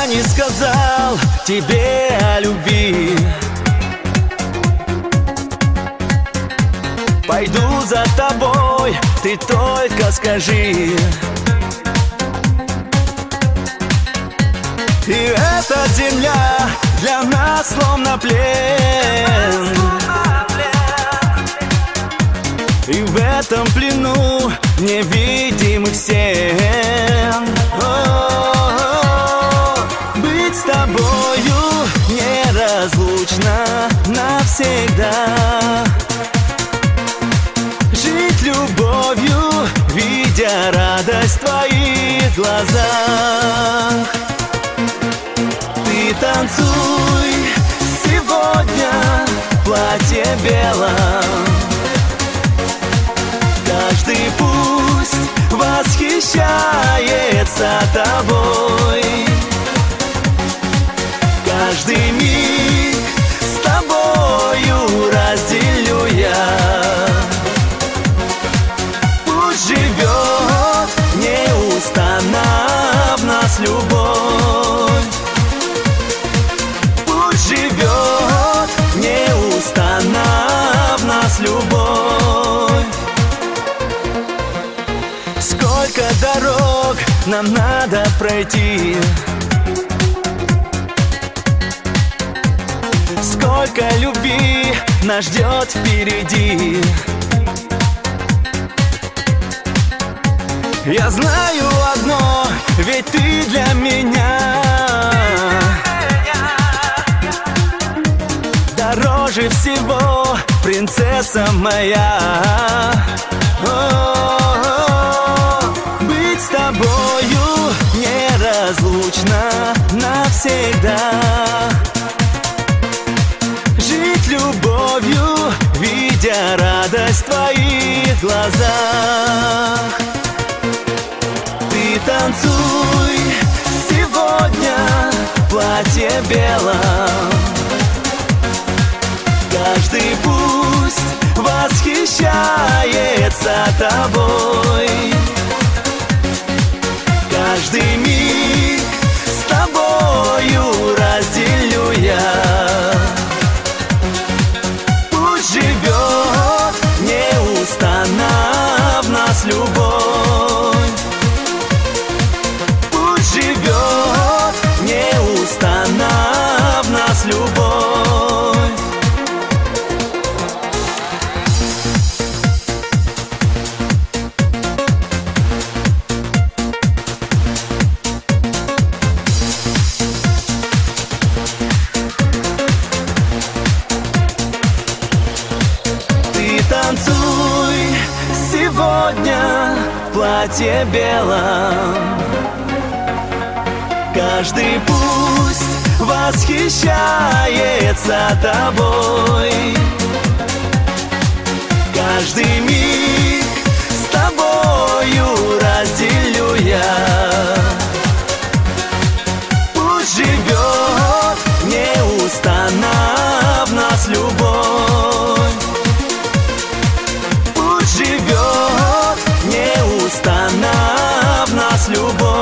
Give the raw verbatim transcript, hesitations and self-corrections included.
не сказал тебе о любви. Пойду за тобой, ты только скажи. И эта земля для нас словно плен. И в этом плену невидимых стен. О-о-о, быть с тобою неразлучно навсегда. Жить любовью, видя радость в твоих глазах. Ты танцуй сегодня в платье белом. Каждый пусть восхищается тобой. Каждый миг с тобою разделю я. Пусть живет неустанно в нас любовь. Пусть живет неустанно в нас любовь. Сколько дорог нам надо пройти, сколько любви нас ждет впереди. Я знаю одно, ведь ты для меня дороже всего, принцесса моя. О-о-о, быть с тобою неразлучно навсегда. Жить любовью, видя радость в твоих глазах. Ты танцуй сегодня в платье белом. Каждый пусть восхищается тобой. Каждый миг с тобою разделю я. Пусть живет неустанно в нас любовь. Пусть живет неустанно в нас любовь. Танцуй сегодня в платье белом. Каждый пусть восхищается тобой. Каждый миг с тобою разделю я. Пусть живет неустанно в нас любовь. Живет неустанно в нас любовь.